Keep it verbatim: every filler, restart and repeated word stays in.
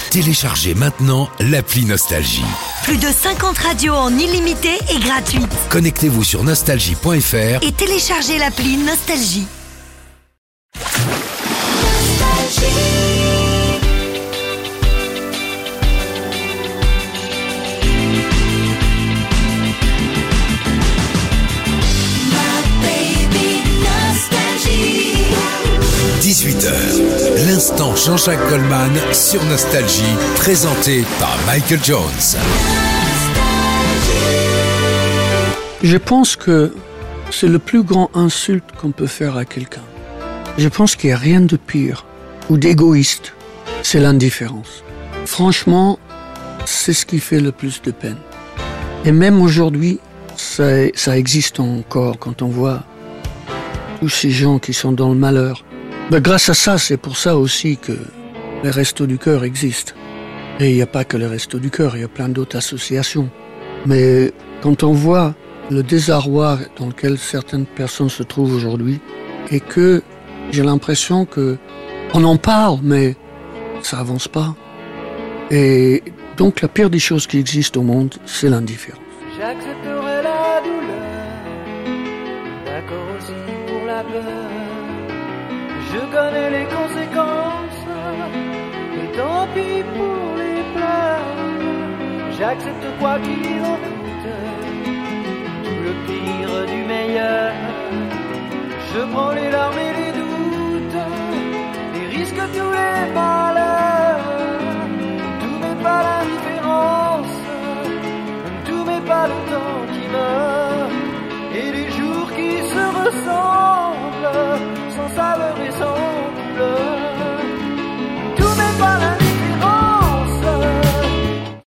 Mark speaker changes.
Speaker 1: Téléchargez maintenant l'appli Nostalgie.
Speaker 2: Plus de cinquante radios en illimité et gratuite.
Speaker 1: Connectez-vous sur nostalgie point f r
Speaker 2: et téléchargez l'appli Nostalgie.
Speaker 1: dix-huit heures, l'instant Jean-Jacques Goldman sur Nostalgie, présenté par Michael Jones.
Speaker 3: Je pense que c'est le plus grand insulte qu'on peut faire à quelqu'un. Je pense qu'il n'y a rien de pire ou d'égoïste, c'est l'indifférence. Franchement, c'est ce qui fait le plus de peine. Et même aujourd'hui, ça, ça existe encore quand on voit tous ces gens qui sont dans le malheur. Ben, grâce à ça, c'est pour ça aussi que les Restos du Cœur existent. Et il n'y a pas que les Restos du Cœur, il y a plein d'autres associations. Mais quand on voit le désarroi dans lequel certaines personnes se trouvent aujourd'hui, et que j'ai l'impression que on en parle, mais ça avance pas. Et donc la pire des choses qui existent au monde, c'est l'indifférence.
Speaker 4: J'accepterai la douleur, d'accord aussi pour la peur. Je connais les conséquences, et tant pis pour les pleurs. J'accepte quoi qu'il en coûte, tout le pire du meilleur. Je prends les larmes et les doutes, les risques, tous les malheurs.